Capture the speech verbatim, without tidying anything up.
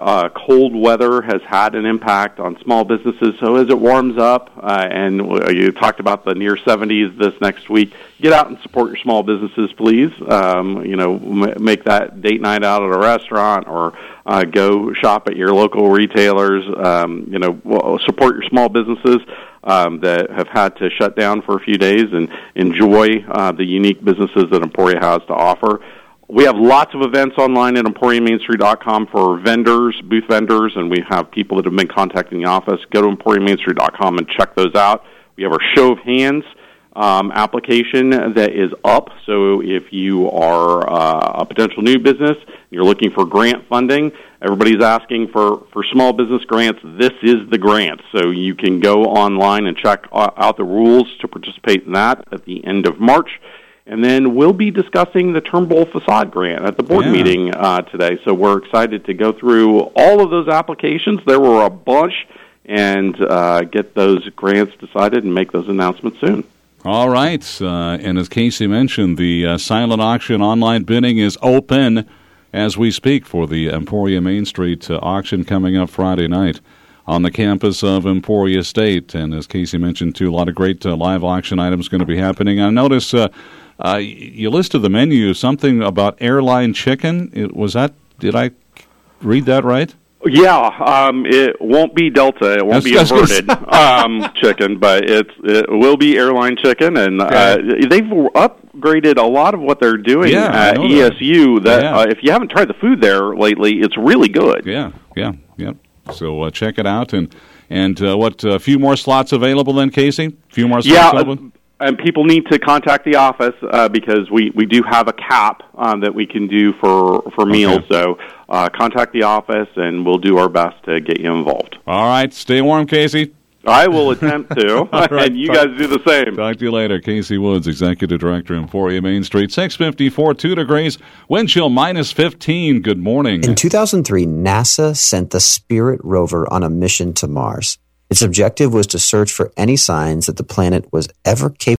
uh, cold weather has had an impact on small businesses. So as it warms up, uh, and you talked about the near seventies this next week, get out and support your small businesses, please. Um, you know, m- make that date night out at a restaurant, or uh, go shop at your local retailers. Um, you know, support your small businesses um, that have had to shut down for a few days, and enjoy uh, the unique businesses that Emporia has to offer. We have lots of events online at emporium main street dot com for vendors, booth vendors, and we have people that have been contacting the office. Go to emporium main street dot com and check those out. We have our Show of Hands um, application that is up, so if you are uh, a potential new business, you're looking for grant funding, everybody's asking for, for small business grants, this is the grant. So you can go online and check out the rules to participate in that at the end of March. And then we'll be discussing the Turnbull Facade Grant at the board yeah. meeting uh, today. So we're excited to go through all of those applications. There were a bunch, and uh, get those grants decided and make those announcements soon. All right. Uh, and as Casey mentioned, the uh, silent auction online bidding is open as we speak for the Emporia Main Street uh, auction coming up Friday night on the campus of Emporia State. And as Casey mentioned, too, a lot of great uh, live auction items going to be happening. I notice uh, uh, you listed the menu, something about airline chicken. It, was that, did I read that right? Yeah, um, it won't be Delta. It won't That's, be inverted um, chicken, but it's, it will be airline chicken. And uh, they've upgraded a lot of what they're doing yeah, at E S U. That, that yeah. uh, if you haven't tried the food there lately, it's really good. Yeah, yeah, yeah. So uh, check it out. And and uh, what, a uh, few more slots available then, Casey? A few more slots yeah, open? And people need to contact the office uh, because we, we do have a cap um, that we can do for, for meals. Okay. So uh, contact the office, and we'll do our best to get you involved. All right. Stay warm, Casey. I will attempt to, right. and you guys do the same. Talk to you later. Casey Woods, Executive Director, Emporia Main Street. six fifty-four, two degrees, wind chill minus fifteen. Good morning. In two thousand three, NASA sent the Spirit rover on a mission to Mars. Its objective was to search for any signs that the planet was ever capable